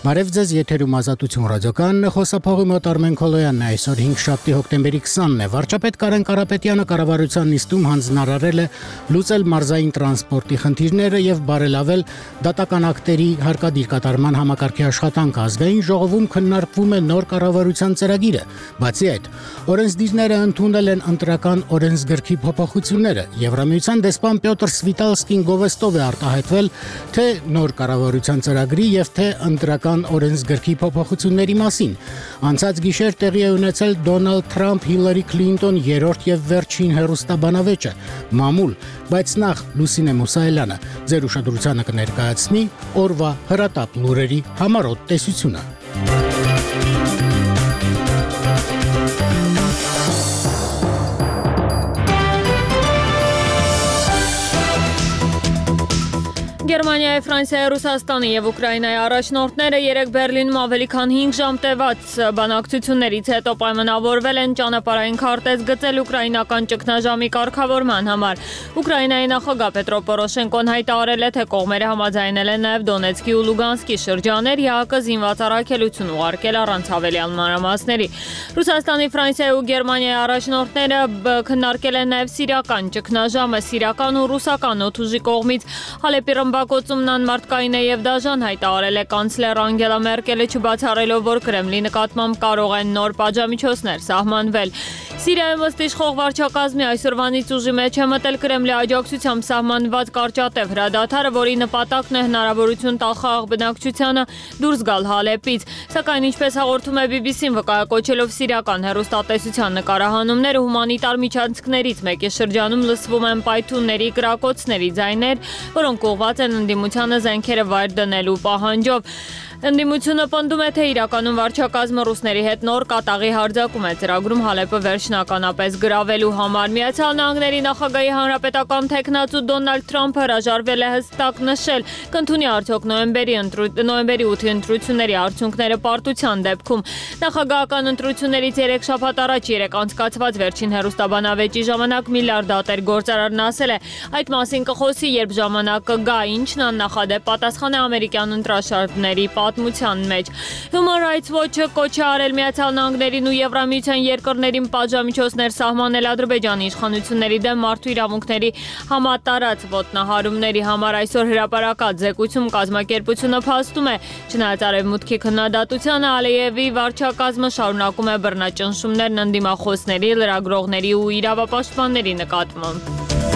Բարև ձեզ, եթերում Ազատություն ռադիոկայանն է, խոսափողի մոտ Արմեն Քոլոյանն է, այսօր 5 հոկտեմբերի 20-ն է։ Վարչապետ Կարեն Կարապետյանը կառավարության նիստում հանձնարարել է լուծել մարզային տրանսպորտի խնդիրները եւ բարելավել դատական ակտերի հարկադիր կատարման համակարգի աշխատանքը։ Ազգային ժողովում քննարկվում է նոր կառավարության ծրագիրը։ Բացի այդ, օրենսդիրները ընդունել են ընտրական օրենսգրքի փոփոխությունները։ Եվրամիության դեսպան Պյոտր Սվիտալսկին գովեստով է արտահայտվել թե նոր կառավարության ծրագրի եւ թե ընտրական օրենսգրքի փոփոխությունների մասին։ Անցած գիշեր տեղի է ունեցել Դոնալդ Թրամփ Հիլարի Քլինտոն երրորդ եւ վերջին հեռուստաբանավեճը։ Մամուլ, բայց նախ Լուսինե Մուսայելյանը ձեր ուշադրությանը կներկայացնի օրվա հրատապ լուրերի համառոտ տեսությունը։ Գերմանիայի, Ֆրանսիայի, Ռուսաստանի եւ Ուկրաինայի առաջնորդները երեկ Բերլինում ավելի քան 5 ժամ տևած բանակցություններից հետո պայմանավորվել են ճանապարհային քարտեզ գծել ուկրաինական ճգնաժամի կարգավորման համար։ Ուկրաինայի նախագահ Պետրո Պորոշենկոն հայտարարել է, թե կողմերը համաձայնել են նաեւ Դոնեցկի ու Լուգանսկի շրջաներ ՀԱԿ-ը զինված առաքելություն ուղարկել առանց հավելյալ մանրամասների։ Ռուսաստանի, Ֆրանսիայի ու Գերմանիայի առաջնորդները քննարկել են նաեւ սիրիական ճգնաժամը, սիրիական ու ռուսական օդուժի կողմից Հալեպի Բակոծումն անմարդկային է եւ դաժան հայտարարել է կանցլեր Անգելա Մերկելը, չբացառելով, որ Կրեմլի նկատմամբ կարող են նոր պատժամիջոցներ սահմանվել։ Սիրիայում ըստ իշխող վարչակազմի այսօրվանից ուժի մեջ է մտել Կրեմլի աջակցությամբ սահմանված կարճատև հրադադարը, որի նպատակն է հնարավորություն տալ խաղաղ բնակչությանը դուրս գալ Հալեպից։ Սակայն ինչպես հաղորդում է BBC-ն, վկայակոչելով սիրիական հեռուստատեսության նկարահանումները, հումանիտար միջանցքներից մեկի շրջանում լսվում են պայթյունների, կրակոցների ձայներ, որոնք ուղղված են ընդդիմությանը զենքերը վայր դնելու պահանջով։ Ընդդիմությունը պնդում է, թե իրականում վարչակազմը ռուսների հետ նոր կատաղի հարձակում է ծրագրում Հալեպը վերջնականապես գրավելու համար։ Միացյալ Նահանգների նախագահի հանրապետական թեկնածու Դոնալդ Թրամփը հրաժարվել է հստակ նշել, կընդունի արդյոք նոյեմբերի 8-ի ընտրությունների արդյունքները պարտության դեպքում։ Նախագահական ընտրություններից 3 շաբաթ առաջ անցկացված վերջին հեռուստաբանավեճի ժամանակ միլիարդատեր գործարարն ասել է, այդ մասին կխոսի, երբ ժամանակ կգա, ինչն աննախադեպ պատասխան է ամերիկյան ընտրաշարժների պատմության մեջ։ Human Rights Watch-ը կոչ է արել Միացյալ Նահանգներին ու Եվրամիության երկրներին պատժամիջոցներ սահմանել Ադրբեջանի իշխանությունների դեմ մարդու իրավունքների համատարած ոտնահարումների համար։ Այսօր հրապարակած զեկույցում կազմակերպությունը փաստում է, չնայած արևմուտքի քննադատությանը, Ալիևի վարչակազմը շարունակում է բռնաճնշումներն ընդդիմախոսների, լրագրողների ու իրավապաշտպանների նկատմամբ։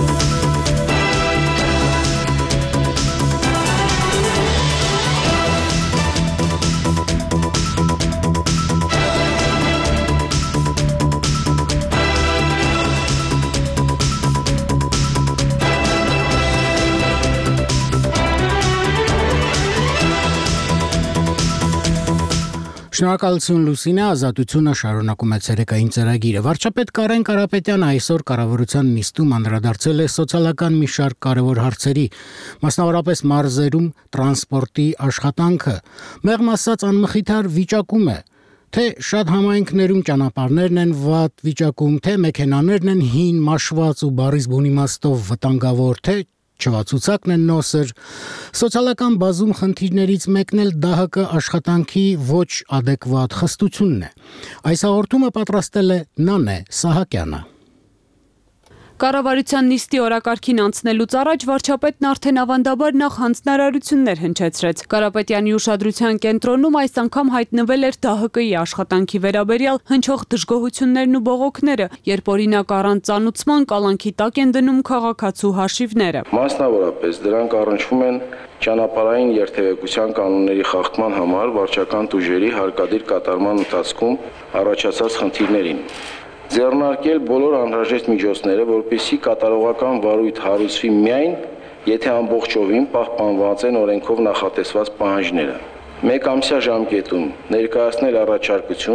Շնորհակալություն Լուսինե, Ազատությունը շարունակում է ցերեկային ծրագիրը։ Վարչապետ Կարեն Կարապետյանը այսօր կառավարության նիստում անդրադարձել է սոցիալական մի շարք կարևոր հարցերի, մասնավորապես մարզերում տրանսպորտի աշխատանքը։ Մեղմ ասած անմխիթար վիճակում է, թե շատ համայնքներում ճանապարհներն են վատ վիճակում, թե մեքենաներն են հին, մաշված ու բառից բուն իմաստով վտանգավոր, թե չվացուցակն են նոսր։ Սոցիալական բազում խնդիրներից մեկն էլ ԴՀԿ աշխատանքի ոչ ադեկվատ խստությունն է։ Այս հաղորդումը պատրաստել է Նանե Սահակյանը։ Կառավարության նիստի օրակարգին անցնելուց առաջ վարչապետն արդեն ավանդաբար նախ հանձնարարություններ հնչեցրեց։ Կարապետյանի ուշադրության կենտրոնում այս անգամ հայտնվել էր ԴՀԿ-ի աշխատանքի վերաբերյալ հնչող դժգոհություններն ու բողոքները, երբ օրինակ առանց ծանուցման կալանքի տակ են դնում քաղաքացու հաշիվները։ Մասնավորապես դրանք առնչվում են ճանապարհային երթևեկության կանոնների խախտման համար վարչական տուժերի հարկադիր կատարման ընթացքում առաջացած խնդիրներին։ Ձեռնարկել բոլոր անհրաժեշտ միջոցները, որպեսզի կատարողական վարույթ հարուցվի միայն, եթե ամբողջովին պահպանված են օրենքով նախատեսված պահանջները։ Մեկ ամսյա ժամկետում ներկայացնել առաջարկություն,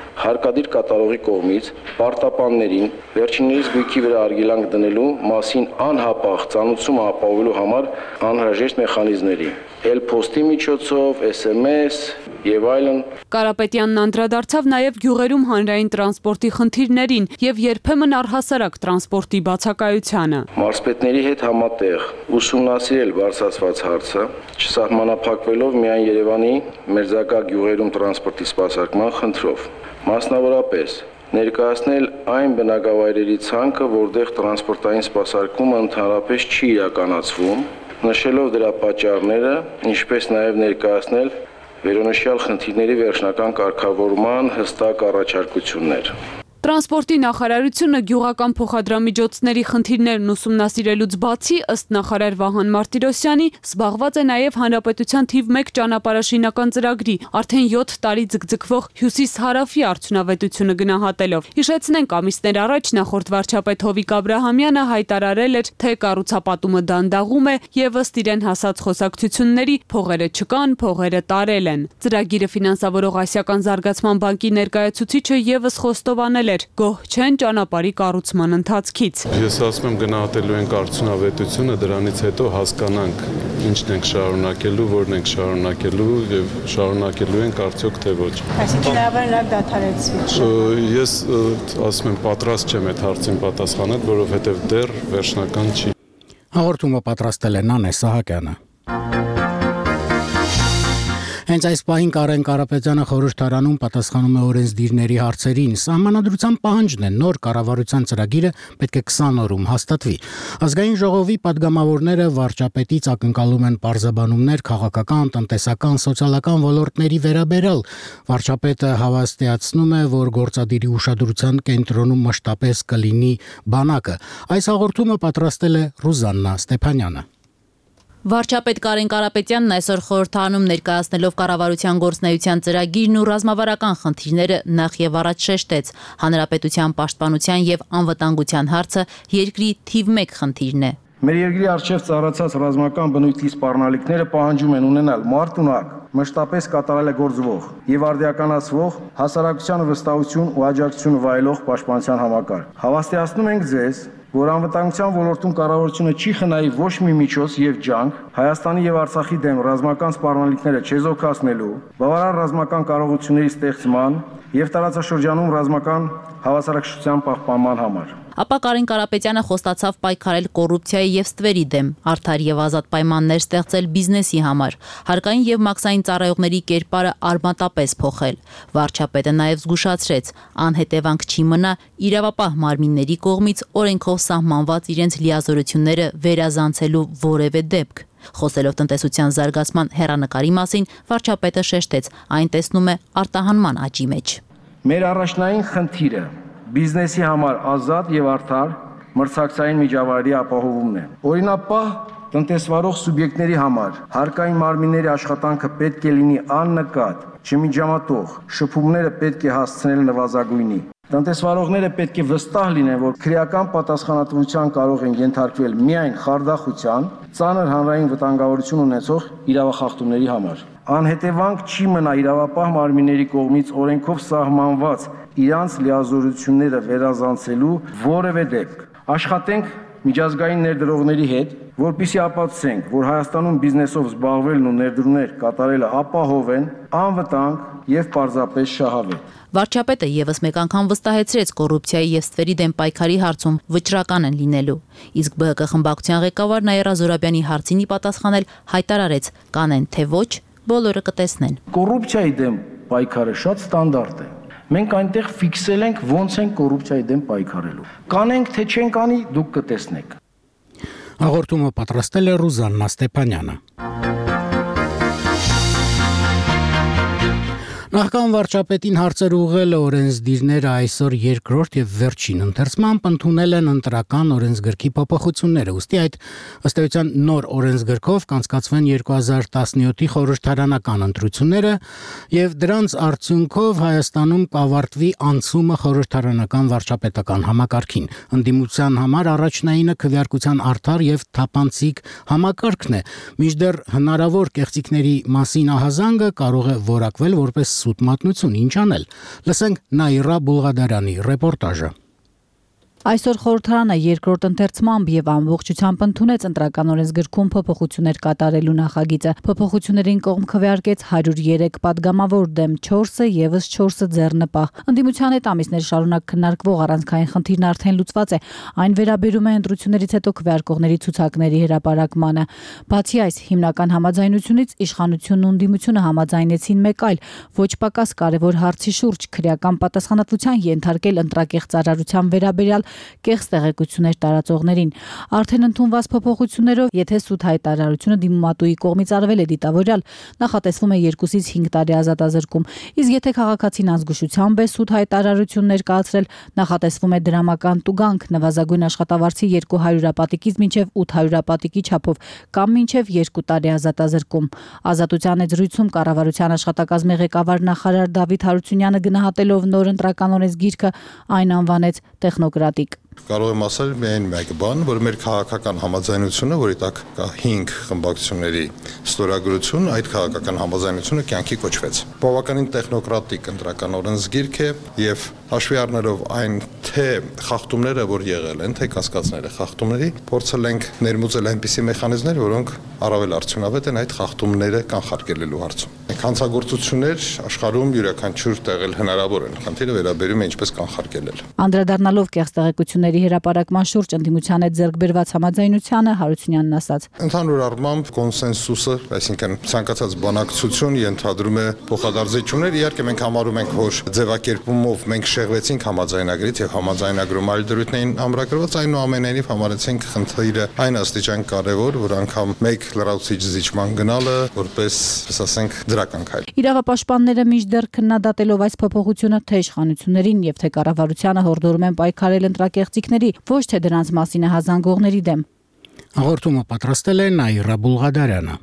հարկադիր կատարողի կողմից պարտապաններին վերջիններիս գույքի վրա արգելանք դնելու մասին անհապաղ ծանուցումը ապահովելու համար անհրաժեշտ մեխանիզմների, էլ-փոստի միջոցով, SMS եւ այլն։ Կարապետյանն անդրադարձավ նաև գյուղերում հանրային տրանսպորտի խնդիրներին եւ երբեմն առհասարակ տրանսպորտի բացակայությանը։ Մարզպետների հետ համատեղ ուսումնասիրել բարձրացված հարցը, չսահմանափակվելով միայն Երևանի մերձակա գյուղերում տրանսպորտի սպասարկման խնդրով։ Մասնավորապես ներկայացնել այն բնակավայրերի ցանկը, որտեղ տրանսպորտային սպասարկումը ընդհանրապես չի իրականացվում, նշելով դրա պատճառները, ինչպես նաև ներկայացնել վերոնշյալ խնդիրների վերջնական կարգավորման հստակ առաջարկություններ։ Տրանսպորտի նախարարությունը գյուղական փոխադրամիջոցների խնդիրներն ուսումնասիրելուց բացի, ըստ նախարար Վահան Մարտիրոսյանի, զբաղված է նաև Հանրապետության թիվ 1 ճանապարհաշինական ծրագրի, արդեն 7 տարի ձգձգվող Հյուսիս-Հարավի արդյունավետությունը գնահատելով։ Հիշեցնենք, ամիսներ առաջ նախորդ վարչապետ Հովիկ Աբրահամյանը հայտարարել էր, թե կառուցապատումը դանդաղում է եւ ըստ իրեն հասած խոսակցությունների փողերը չկան, փողերը տարել են։ Ծրագիրը ֆինանսավորող Ասիական զարգացման բանկի ներկայացուցիչը եւս խոստովանել գոհ չեն ճանապարհի կառուցման ընթացքից։ Ես ասում եմ գնահատելու ենք արդյունավետությունը, դրանից հետո հասկանանք ինչն ենք շարունակելու, որն ենք շարունակելու եւ շարունակելու ենք արդյոք թե ոչ։ Այսինքն լավ դադարեցվի։ Ես ասում եմ պատրաստ չեմ այդ հարցին պատասխանել, որովհետեւ դեռ վերջնական չի։ Հաղորդումը պատրաստել է Նանե Սահակյանը։ Հենց այս պահին Կարեն Կարապետյանը խորհրդարանում պատասխանում է օրենսդիրների հարցերին։ Սահմանադրության պահանջն է նոր կառավարության ծրագիրը պետք է 20 օրում հաստատվի։ Ազգային ժողովի падգամավորները վարչապետից ակնկալում են պարզաբանումներ քաղաքական, տնտեսական, սոցիալական ոլորտների վերաբերյալ։ Վարչապետը հավաստիացնում է, որ գործադիրի ուշադրության կենտրոնում մշտապես կլինի բանակը։ Այս հաղորդումը պատրաստել է Ռուզաննա Ստեփանյանը։ Վարչապետ Կարեն Կարապետյանն այսօր խորհրդարանում ներկայացնելով կառավարության գործունեության ծրագիրն ու ռազմավարական խնդիրները նախ եւ առաջ շեշտեց. հանրապետության պաշտպանության եւ անվտանգության հարցը երկրի թիվ 1 խնդիրն է։ Մեր երկրի առջև ծառացած ռազմական բնույթի սպառնալիքները պահանջում են ունենալ մարտունակ, մշտապես կատարելագործվող եւ արդիականացվող հասարակության վստահություն ու աջակցություն վայելող պաշտպանության համակարգ։ Հավաստիացնում ենք ձեզ, որ անվտանգության ոլորտում կառավարությունը չի խնայի ոչ մի միջոց եւ ջանք Հայաստանի եւ Արցախի դեմ ռազմական սպառնալիքները չեզոքացնելու, բավարար ռազմական կարողությունների ստեղծման եւ տարածաշրջանում ռազմական հավասարակշռության պահպանման համար։ Ապա Կարեն Կարապետյանը խոստացավ պայքարել կոռուպցիայի եւ ստվերի դեմ, արդար եւ ազատ պայմաններ ստեղծել բիզնեսի համար, հարկային եւ մաքսային ծառայողների կերպարը արմատապես փոխել։ Վարչապետը նաեւ զգուշացրեց, անհետևանք չի մնա իրավապահ մարմինների կողմից օրենքով սահմանված իրենց լիազորությունները վերազանցելու որևէ դեպք։ Խոսելով տնտեսության զարգացման հեռանկարի մասին, վարչապետը շեշտեց, այն տեսնում է արտահանման աճի մեջ։ Մեր առաջնային խնդիրը բիզնեսի համար ազատ եւ արդար մրցակցային միջավայրի ապահովումն է։ Օրինապահ տնտեսվարող սուբյեկտների համար հարկային մարմինների աշխատանքը պետք է լինի աննկատ, չմիջամտող, շփումները պետք է հասցնել նվազագույնի։ Տնտեսվարողները պետք է վստահ լինեն, որ քրեական պատասխանատվության կարող են ենթարկվել միայն խարդախության, ծանր հանրային վտանգավորություն ունեցող իրավախախտումների համար։ Անհետևանք չի մնա իրավապահ մարմինների կողմից օրենքով սահմանված իրանց լիազորությունները վերազանցելու որևէ դեպք։ Աշխատենք միջազգային ներդրողների հետ, որպեսզի ապացուցենք, որ Հայաստանում բիզնեսով զբաղվելն ու ներդրումներ կատարելը ապահով են, անվտանգ եւ պարզապես շահավետ։ Վարչապետը եւս մեկ անգամ վստահեցրեց կոռուպցիայի եւ ստվերի դեմ պայքարի հարցում վճռական են լինելու։ Իսկ ԲՀԿ խմբակցության ղեկավար Նաիրա Զորաբյանի հարցինի պատասխանել հայտարարեց. կանեն թե ոչ, բոլորը կտեսնեն։ Կոռուպցիայի դեմ պայքարը շատ ստանդարտ է։ Մենք այնտեղ ֆիքսել ենք ոնց են կոռուպցիայի դեմ պայքարելու։ Կանենք թե չենք անի, դուք կտեսնեք։ Հաղորդումը պատրաստել է Ռուզաննա Ստեփանյանը։ Նախքան վարչապետին հարցեր ուղղել օրենսդիրները այսօր երկրորդ եւ վերջին ընթերցմամբ ընդունել են ընտրական օրենսգրքի փոփոխությունները։ Ուստի այդ ըստ էության նոր օրենսգրքով կանցկացվեն 2017-ի խորհրդարանական ընտրությունները եւ դրանց արդյունքով Հայաստանում կավարտվի անցումը խորհրդարանական վարչապետական համակարգին։ Ընդդիմության համար առաջնայինը քվեարկության արդար եւ թափանցիկ համակարգն է։ Մինչդեռ հնարավոր կեղծիքների մասին ահազանգը կարող է որակվել որպես սուտ մատնություն, ինչ անել։ Լսենք Նաիրա Բուլղադարյանի ռեպորտաժը։ Այսօր խորհրդարանը երկրորդ ընթերցմամբ եւ ամբողջությամբ ընդունեց ընտրական օրենսգրքում փոփոխություններ կատարելու նախագիծը։ Փոփոխություններին կողմ քվեարկեց 103 падգամավոր դեմ 4-ը եւս 4-ը ձեռնպահ։ Ընդդիմության հետ ամիսներ շարունակ քննարկվող առանցքային խնդիրն արդեն լուծված է։ Այն վերաբերում է ընտրություններից հետո քվեարկողների ցուցակների հրապարակմանը։ Բացի այս, հիմնական համաձայնությունից իշխանությունն ու ընդդիմությունը համաձայնեցին մեկ այլ ոչ պակաս կարևոր հարցի շուրջ քրեական պատասխանատվության ենթարկել ընտրակեղծարարության վերաբերյալ կեղծ տեղեկություններ տարածողներին։ Արդեն ընդունված փոփոխություններով, եթե սուտ հայտարարությունը դիմումատուի կողմից արվել է դիտավորյալ, նախատեսվում է 2-ից 5 տարի ազատազրկում, իսկ եթե քաղաքացին ազգուշությամբ է սուտ հայտարարություն ներկայացրել, նախատեսվում է դրամական տուգանք նվազագույն աշխատավարձի 200 հրապատիկից մինչև 800 հրապատիկի չափով կամ մինչև 2 տարի ազատազրկում։ Ազատության զրույցում կառավարության աշխատակազմի ղեկավար նախարար Դավիթ Հարությունյանը գնահատելով նոր ընտրական օրենսգիրքը այն անվանեց տեխնոկրատ։ Կարող եմ ասել միայն մեկ բան, որ մեր քաղաքական համաձայնությունը, որի տակ կա 5 խմբակցությունների ստորագրություն, այդ քաղաքական համաձայնությունը կյանքի կոչվեց։ Բավականին տեխնոկրատիկ ընտրական օրենսգիրք է եւ հաշվի առնելով այն թե խախտումները, որ եղել են, թե կասկածները խախտումների, փորձել ենք ներմուծել այնպիսի մեխանիզմներ, որոնք առավել արդյունավետ են այդ խախտումները կանխարգելելու հարցում։ Հանցագործություններ աշխարհում յուրաքանչյուր տեղել հնարավոր են։ Խնդիրը վերաբերում է ինչպես կանխարգելել։ Անդրադառնալով կեղծ տեղեկությունների հրապարակման շուրջ ընդդիմության հետ ձեռք բերված համաձայնությանը Հարությունյանն ասաց. Ընդհանուր առմամբ կոնսենսուսը, այսինքն ցանկացած բանակցություն ենթադրում է փոխադարձություններ, իհարկե մենք համարում ենք, որ ձևակերպումով մենք շեղվեցինք համաձայնագրից եւ համաձայնագրում այլ դրույթներին ամրագրված, այնուամենայնիվ համարեցինք խնդիրը այն աստիճան կարեւոր, որ անգամ մեկ լրացուցիչ զիջման գնալը որպես, ասենք, դրական քայլ։ Իրավապաշտպանները մինչդեռ քննադատելով այս փոփոխությունը թե իշխանություններին եւ թե կառավարությանը հորդորում են պայքարել ընտրակեղծիքների, ոչ թե դրանց մասին է հազանգողների դեմ։ Հաղորդումը պատրաստել է Նաիրա Բուլղադարյանը։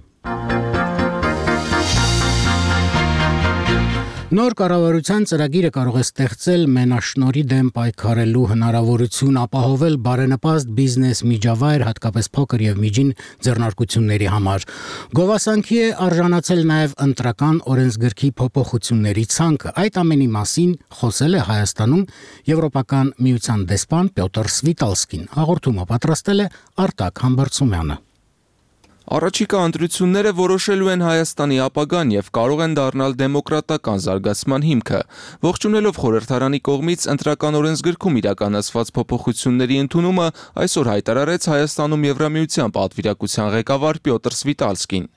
Նոր կառավարության ծրագիրը կարող է ստեղծել մենաշնորհի դեմ պայքարելու հնարավորություն, ապահովել բարենպաստ բիզնես միջավայր, հատկապես փոքր եւ միջին ձեռնարկությունների համար։ Գովասանքի է արժանացել նաեւ ընտրական օրենսգրքի փոփոխությունների ցանկը։ Այդ ամենի մասին խոսել է Հայաստանում Եվրոպական միության դեսպան Պյոտր Սվիտալսկին։ Հաղորդումը պատրաստել է Արտակ Համբարձումյանը։ Առաջիկա ընտրությունները որոշելու են Հայաստանի ապագան եւ կարող են դառնալ դեմոկրատական զարգացման հիմքը։ Ողջունելով խորհրդարանի կողմից ընտրական օրենսգրքում իրականացված փոփոխությունների ընդունումը, այսօր հայտարարեց Հայաստանում Եվրամիության պատվիրակության ղեկավար Պյոտր Սվիտալսկին։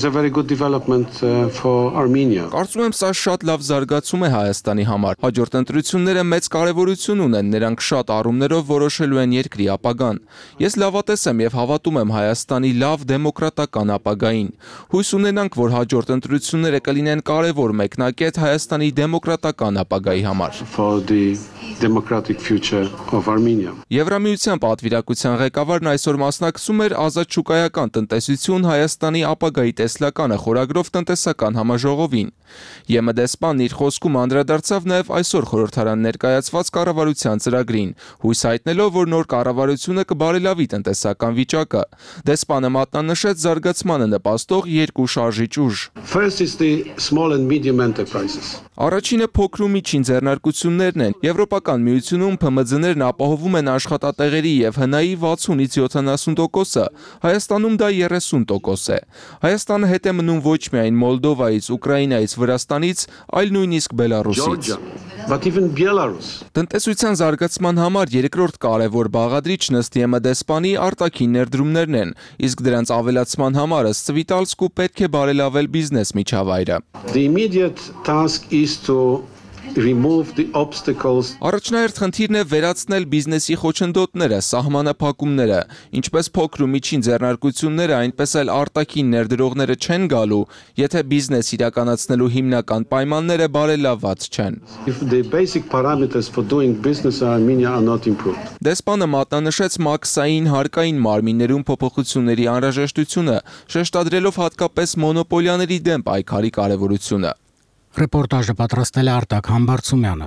Կարծում եմ, սա շատ լավ զարգացում է Հայաստանի համար։ Հաջորդ ընտրությունները մեծ կարևորություն ունեն, նրանք շատ առումներով որոշելու են երկրի ապագան։ Ես լավատես եմ եւ հավատում եմ Հայաստանի լավ դեմոկրատական ապագային։ Հույս ունենանք, որ հաջորդ ընտրությունները կլինեն կարևոր մեկնակետ Հայաստանի դեմոկրատական ապագայի համար։ Եվրամիության պատվիրակության ղեկավարն այսօր մասնակցում էր ազատ շուկայական տնտեսություն Հայաստանի ապագայի տեսլականը խորագրով տնտեսական համաժողովին։ ԵՄ դեսպանն իր խոսքում անդրադարձավ նաև այսօր խորհրդարան ներկայացված կառավարության ծրագրին, հույս հայտնելով, որ նոր կառավարությունը կբարելավի տնտեսական վիճակը։ Դեսպանը մատնանշեց զարգացմանը նպաստող երկու շարժիչ ուժ։ Առաջինը փոքր ու միջին ձեռնարկություններն են։ Եվրոպական միությունում ՓՄԶ-ներն ապահովում են աշխատատեղերի եւ հնայի 60-ից 70%-ը, Հայաստանում դա 30% է։ Հայաստանը հետ է մնում ոչ միայն Մոլդովայից, Ուկրաինայից, Վրաստանից, այլ նույնիսկ Բելարուսից։ Տնտեսության զարգացման համար երկրորդ կարևոր բաղադրիչն ըստ ԵՄ դեսպանի արտաքին ներդրումներն են, իսկ դրանց ավելացման համար ըստ Սվիտալսկու պետք է բարելավել բիզնես միջավայրը։ Առաջնահերթ խնդիրն է վերացնել բիզնեսի խոչընդոտները, սահմանափակումները, ինչպես փոքր ու միջին ձեռնարկությունները, այնպես էլ արտաքին ներդրողները չեն գալու, եթե բիզնես իրականացնելու հիմնական պայմանները բարելավված չեն։ Դեսպանը մատնանշեց մաքսային հարկային մարմիններում փոփոխությունների անհրաժեշտությունը, շեշտադրելով հատկապես մոնոպոլիաների դեմ պայքարի կարևորությունը։ Ռեպորտաժը պատրաստել է Արտակ Համբարձումյանը։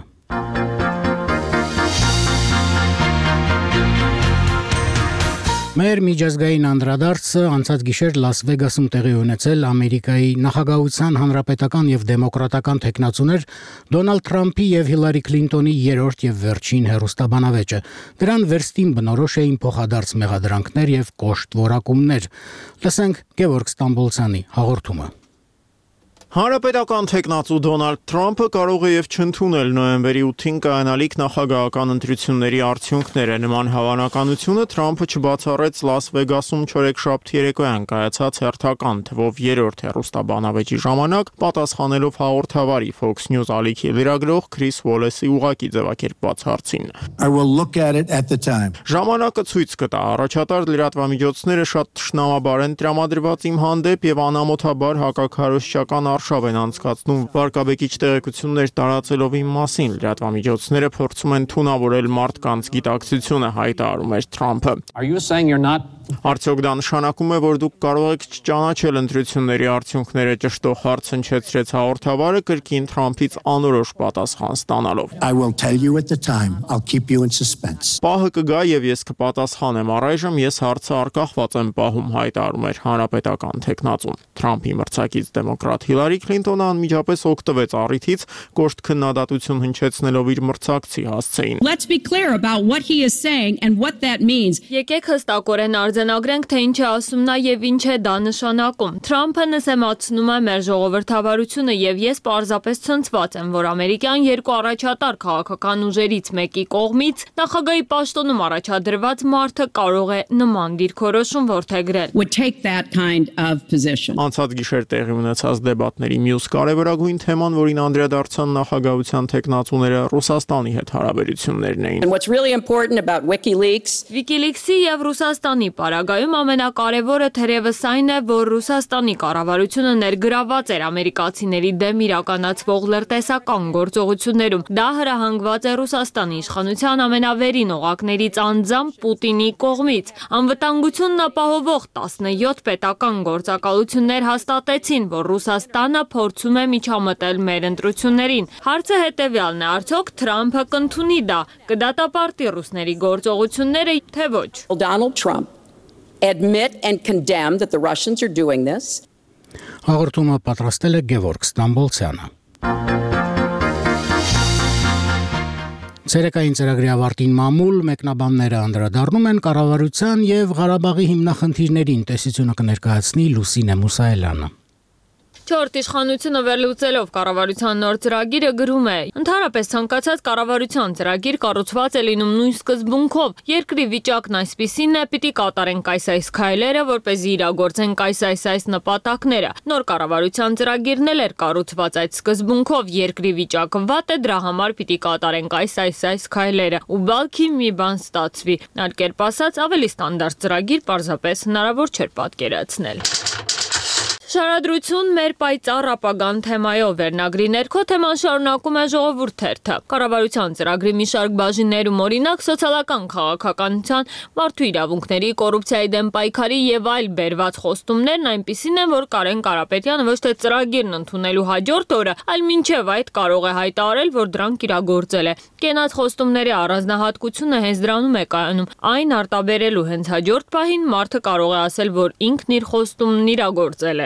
Մեր միջազգային անդրադարձը անցած գիշեր Լաս Վեգասում տեղի ունեցել Ամերիկայի նախագահության հանրապետական եւ դեմոկրատական թեկնածուներ Դոնալդ Թրամփի եւ Հիլարի Քլինտոնի երրորդ եւ վերջին հեռուստաբանավեճը։ Դրան վերստին բնորոշ էին փոխադարձ մեղադրանքներ եւ կոշտ որակումներ։ Լսենք Գևորգ Ստամբոլցյանի հաղորդումը։ Հանրապետական թեկնածու Դոնալդ Թրամփը կարող է եւ չընդունել նոյեմբերի 8-ին կայանալիք նախագահական ընտրությունների արդյունքները։ Նման հավանականությունը Թրամփը չբացառեց Լաս Վեգասում չորեքշաբթի երեկոյան կայացած հերթական թվով երրորդ հեռուստաբանավեճի ժամանակ, պատասխանելով հաղորդավարի Fox News ալիքի լրագրող Քրիս Ուոլեսի ուղղակի ձևակերպված հարցին։ Ժամանակը ցույց կտա, առաջատար լրատվամիջոցները շատ թշնամաբար են տրամադրված իմ հանդեպ եւ անամոթաբար հակաքարոզչական արշավ են անցկացնում վարկաբեկիչ տեղեկություններ տարածելով իմ մասին։ Լրատվամիջոցները փորձում են թունավորել մարդկանց գիտակցությունը, հայտարարում էր Թրամփը։ Արդյոք դա նշանակում է, որ դուք կարող եք չճանաչել ընտրությունների արդյունքները, ճշտող հարց հնչեցրեց հաղորդավարը կրկին Թրամփից անորոշ պատասխան ստանալով։ Պահը կգա եւ ես կպատասխանեմ, առայժմ ես հարցը արկախված եմ պահում, հայտարարում էր հանրապետական թեկնածուն։ Թրամփի մրցակից դեմոկրատ Հիլարի Քլինտոնը անմիջապես օգտվեց առիթից, կոշտ քննադատություն հնչեցնելով իր մրցակցի հասցեին։ Եկեք հստակորեն արձանագրենք, թե ինչ է ասում նա եւ ինչ է դա նշանակում։ Թրամփը նսեմացնում է մեր ժողովրդավարությունը եւ ես պարզապես ցնցված եմ, որ ամերիկյան երկու առաջատար քաղաքական ուժերից մեկի կողմից նախագահի պաշտոնում առաջադրված մարդը կարող է նման դիրքորոշում որդեգրել։ Անցած գիշեր տեղի ունեցած դեբատների մյուս կարևորագույն թեման, որին անդրադարձան նախագահության թեկնածուները, Ռուսաստանի հետ հարաբերություններն էին։ WikiLeaks-ի եւ Ռուսաստանի պարագայում ամենակարևորը թերևս այն է, որ Ռուսաստանի կառավարությունը ներգրաված էր ամերիկացիների դեմ իրականացվող լրտեսական գործողություններում։ Դա հրահանգված է Ռուսաստանի իշխանության ամենավերին օղակներից անձամբ Պուտինի կողմից։ Անվտանգությունն ապահովող 17 պետական գործակալություններ հաստատեցին, որ Ռուսաստանը փորձում է միջամտել մեր ընտրություններին։ Հարցը հետևյալն է, արդյոք Թրամփը կընդունի դա, կդատապարտի ռուսների գործողությունները, թե ոչ։ Donald Trump admit and condemn that the Russians are doing this. Հաղորդումը պատրաստել է Գևորգ Ստամբոլցյանը։ Ցերեկային ծրագրի ավարտին մամուլ մեկնաբանները անդրադառնում են կառավարության եւ Ղարաբաղի հիմնախնդիրներին, տեսությունը կներկայացնի Լուսինե Մուսայելյանը։ Չորրորդ իշխանությունը վերլուծելով կառավարության նոր ծրագիրը գրում է. Ընդհանրապես ցանկացած կառավարության ծրագիր կառուցված է լինում նույն սկզբունքով։ Երկրի վիճակն այսպիսին է, պիտի կատարենք այս քայլերը, որպեսզի իրագործենք այս նպատակները։ Նոր կառավարության ծրագիրն էլ էր կառուցված այդ սկզբունքով։ Երկրի վիճակը վատ է, դրա համար պիտի կատարենք այս քայլերը։ Ու բալքի մի բան ստացվի։ Այլ կերպ ասած, ավելի ստանդարտ ծրագիր պարզապես հնարավոր չէր պատկերացնել։ Շարադրություն մեր պայծառ ապագան թեմայով վերնագրի ներքո թեման շարունակում է Ժողովուրդ թերթը։ Կառավարության ծրագրի մի շարք բաժիններում, օրինակ սոցիալական քաղաքականության, մարդու իրավունքների, կոռուպցիայի դեմ պայքարի եւ այլ բերված խոստումներն այնպիսին են, որ Կարեն Կարապետյանը ոչ թե ծրագիրն ընդունելու հաջորդ օրը, այլ մինչեւ այդ կարող է հայտարարել, որ դրանք իրագործել է։ Կենաց խոստումների առանձնահատկությունը հենց դրանում է կայանում։ Այն արտաբերելու հենց հաջորդ պահին մարդը կարող է ասել, որ ինքն իր խոստումն իրագործել է։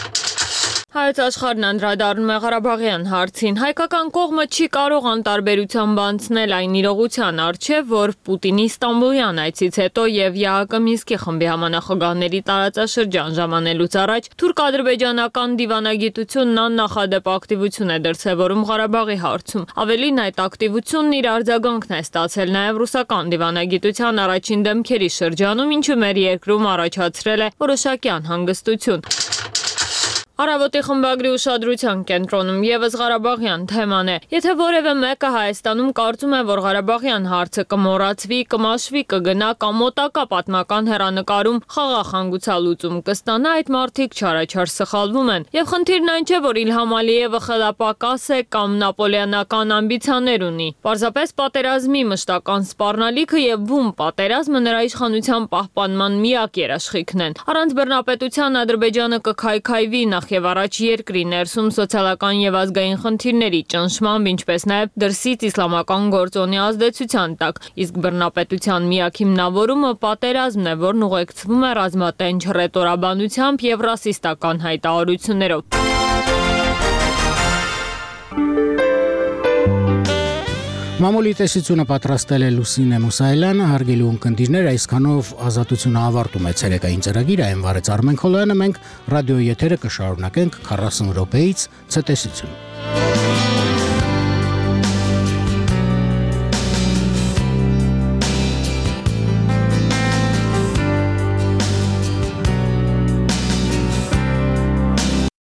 Հայոց աշխարհն անդրադառնում է Ղարաբաղյան հարցին։ Հայկական կողմը չի կարող անտարբերությամբ անցնել այն իրողության առջև, որ Պուտինի Ստամբուլյան այցից հետո եւ ԵԱՀԿ Մինսկի խմբի համանախագահների տարածաշրջան ժամանելուց առաջ թուրք-ադրբեջանական դիվանագիտությունն աննախադեպ ակտիվություն է դրսևորում Ղարաբաղի հարցում։ Ավելին, այդ ակտիվությունն իր արձագանքն է ստացել նաեւ ռուսական դիվանագիտության առաջին դեմքերի շրջանում, ինչը մեր երկրում առաջացրել է որոշակի անհանգստություն։ Առավոտի խմբագրի ուշադրության կենտրոնում եւս Ղարաբաղյան թեման է։ Եթե որևէ մեկը Հայաստանում կարծում է, որ Ղարաբաղյան հարցը կմոռացվի, կմաշվի, կգնա կամ մոտակա պատմական հեռանկարում խաղաղ հանգուցալուծում կստանա, այդ մարդիկ չարաչար սխալվում են։ Եվ խնդիրն այն չէ, որ Իլհամ Ալիևը խելապակաս է կամ նապոլեոնական ամբիցիաներ ունի։ Պարզապես պատերազմի մշտական սպառնալիքը եւ բում պատերազմը նրա իշխանության պահպանման միակ երաշխիքն են։ Առանց բռնապետության Ադրբեջանը կքայքայվի նախ նախ եւ առաջ երկրի ներսում սոցիալական եւ ազգային խնդիրների ճնշմամբ, ինչպես նաեւ դրսից իսլամական գործոնի ազդեցության տակ, իսկ բռնապետության միակ հիմնավորումը պատերազմն է, որն ուղեկցվում է ռազմատենչ ռետորաբանությամբ եւ ռասիստական հայտարարություններով։ Մամուլի տեսությունը պատրաստել է Լուսինե Մուսայելյանը, հարգելի ունկնդիրներ, այսքանով ազատությունը ավարտում է ցերեկային ծրագիրը, այն վարեց Արմեն Քոլոյանը, մենք ռադիոյի եթերը կշարունակենք 40 րոպեից ցտեսություն։